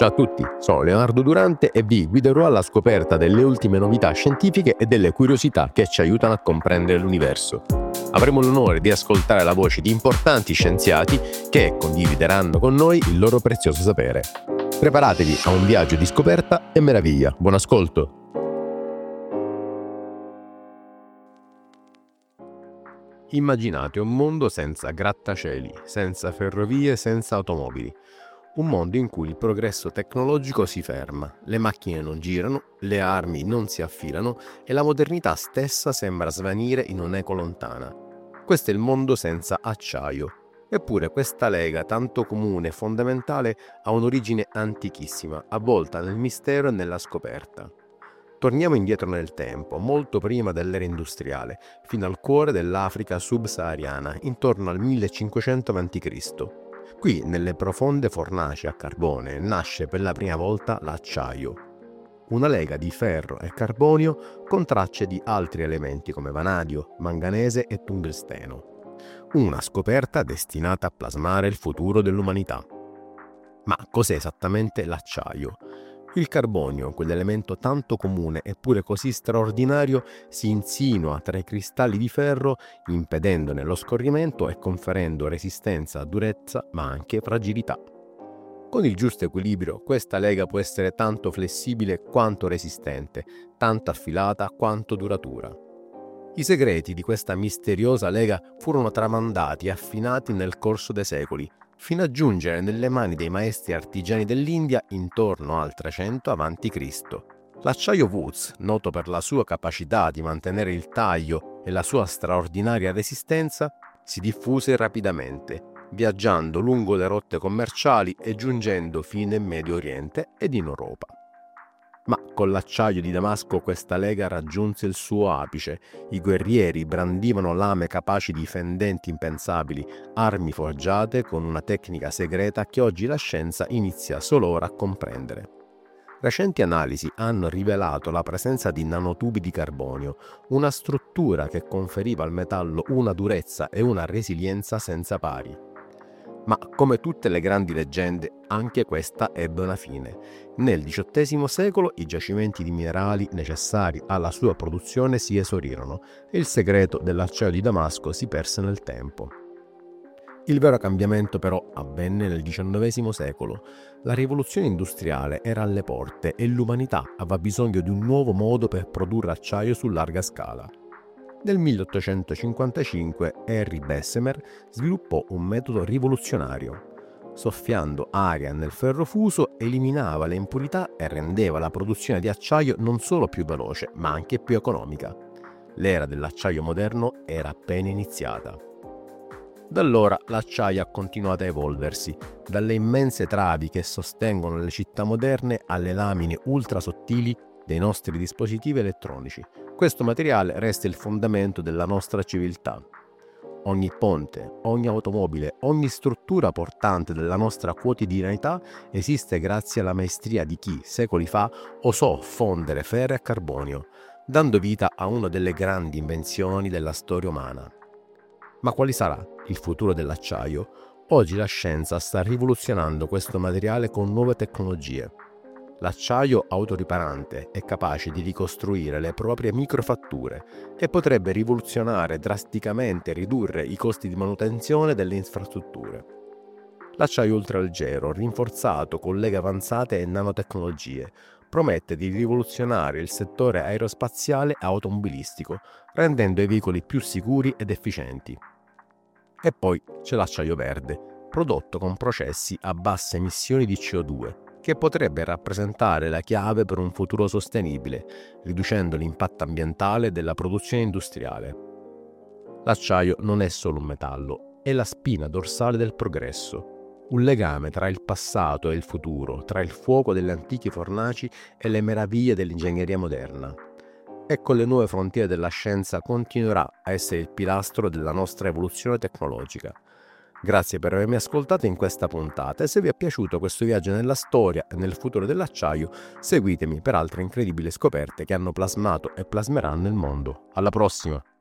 Ciao a tutti, sono Leonardo Durante e vi guiderò alla scoperta delle ultime novità scientifiche e delle curiosità che ci aiutano a comprendere l'universo. Avremo l'onore di ascoltare la voce di importanti scienziati che condivideranno con noi il loro prezioso sapere. Preparatevi a un viaggio di scoperta e meraviglia. Buon ascolto! Immaginate un mondo senza grattacieli, senza ferrovie, senza automobili. Un mondo in cui il progresso tecnologico si ferma, le macchine non girano, le armi non si affilano e la modernità stessa sembra svanire in un'eco lontana. Questo è il mondo senza acciaio. Eppure questa lega tanto comune e fondamentale ha un'origine antichissima, avvolta nel mistero e nella scoperta. Torniamo indietro nel tempo, molto prima dell'era industriale, fino al cuore dell'Africa subsahariana, intorno al 1500 a.C. Qui, nelle profonde fornaci a carbone, nasce per la prima volta l'acciaio, una lega di ferro e carbonio con tracce di altri elementi come vanadio, manganese e tungsteno. Una scoperta destinata a plasmare il futuro dell'umanità. Ma cos'è esattamente l'acciaio? Il carbonio, quell'elemento tanto comune eppure così straordinario, si insinua tra i cristalli di ferro, impedendone lo scorrimento e conferendo resistenza, durezza, ma anche fragilità. Con il giusto equilibrio, questa lega può essere tanto flessibile quanto resistente, tanto affilata quanto duratura. I segreti di questa misteriosa lega furono tramandati e affinati nel corso dei secoli, fino a giungere nelle mani dei maestri artigiani dell'India intorno al 300 a.C. L'acciaio Woods, noto per la sua capacità di mantenere il taglio e la sua straordinaria resistenza, si diffuse rapidamente, viaggiando lungo le rotte commerciali e giungendo fino in Medio Oriente ed in Europa. Ma con l'acciaio di Damasco questa lega raggiunse il suo apice. I guerrieri brandivano lame capaci di fendenti impensabili, armi forgiate con una tecnica segreta che oggi la scienza inizia solo ora a comprendere. Recenti analisi hanno rivelato la presenza di nanotubi di carbonio, una struttura che conferiva al metallo una durezza e una resilienza senza pari. Ma come tutte le grandi leggende, anche questa ebbe una fine. Nel XVIII secolo i giacimenti di minerali necessari alla sua produzione si esaurirono e il segreto dell'acciaio di Damasco si perse nel tempo. Il vero cambiamento però avvenne nel XIX secolo. La rivoluzione industriale era alle porte e l'umanità aveva bisogno di un nuovo modo per produrre acciaio su larga scala. Nel 1855 Henry Bessemer sviluppò un metodo rivoluzionario. Soffiando aria nel ferro fuso eliminava le impurità e rendeva la produzione di acciaio non solo più veloce, ma anche più economica. L'era dell'acciaio moderno era appena iniziata. Da allora l'acciaio ha continuato a evolversi, dalle immense travi che sostengono le città moderne alle lamine ultra sottili dei nostri dispositivi elettronici. Questo materiale resta il fondamento della nostra civiltà. Ogni ponte, ogni automobile, ogni struttura portante della nostra quotidianità esiste grazie alla maestria di chi, secoli fa, osò fondere ferro e carbonio, dando vita a una delle grandi invenzioni della storia umana. Ma quale sarà il futuro dell'acciaio? Oggi la scienza sta rivoluzionando questo materiale con nuove tecnologie. L'acciaio autoriparante è capace di ricostruire le proprie microfatture e potrebbe rivoluzionare drasticamente e ridurre i costi di manutenzione delle infrastrutture. L'acciaio ultraleggero, rinforzato con leghe avanzate e nanotecnologie, promette di rivoluzionare il settore aerospaziale e automobilistico, rendendo i veicoli più sicuri ed efficienti. E poi c'è l'acciaio verde, prodotto con processi a basse emissioni di CO2, che potrebbe rappresentare la chiave per un futuro sostenibile, riducendo l'impatto ambientale della produzione industriale. L'acciaio non è solo un metallo, è la spina dorsale del progresso, un legame tra il passato e il futuro, tra il fuoco delle antiche fornaci e le meraviglie dell'ingegneria moderna. E con le nuove frontiere della scienza continuerà a essere il pilastro della nostra evoluzione tecnologica. Grazie per avermi ascoltato in questa puntata e se vi è piaciuto questo viaggio nella storia e nel futuro dell'acciaio, seguitemi per altre incredibili scoperte che hanno plasmato e plasmeranno il mondo. Alla prossima!